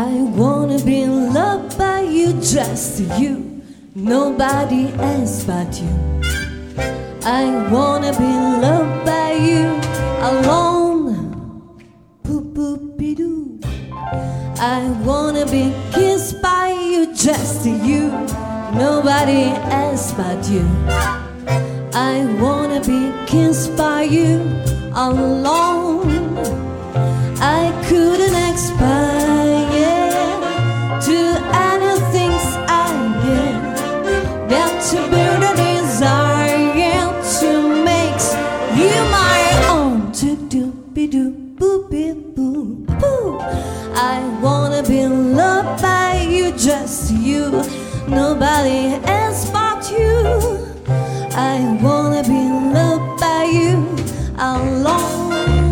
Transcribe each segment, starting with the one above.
I wanna be loved by you, just you, nobody else but you. I wanna be loved by you alone. Boop boop be doo. I wanna be kissed by you, just you, nobody else but you. I wanna be kissed by you alone. I couldn't aspire to anything I am. Got to build a desire to make you my own. To do be do boo be boo boo. I wanna be loved by you, just you, nobody else but you. I wanna be loved by you alone.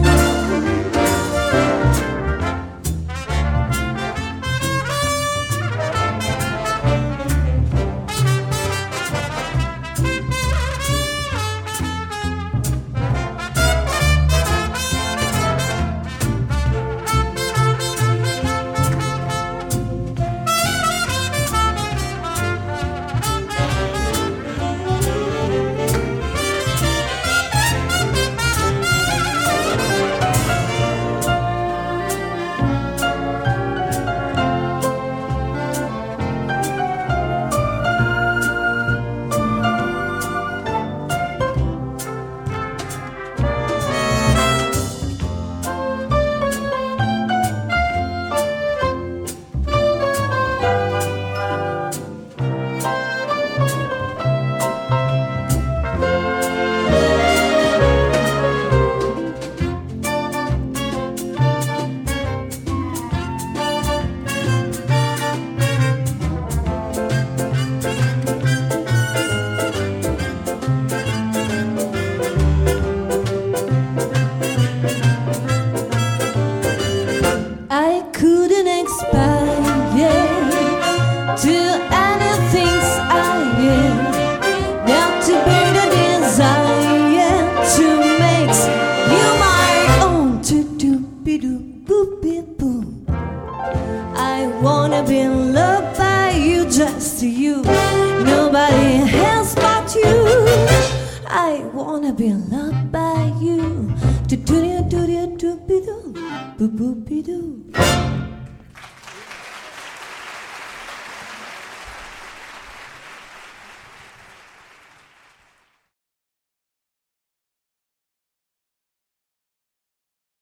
To anything I am, got to be the desire to make you my own. To do be do boo be boo. I wanna be loved by you, just you, nobody else but you. I wanna be loved by you. To do do do do.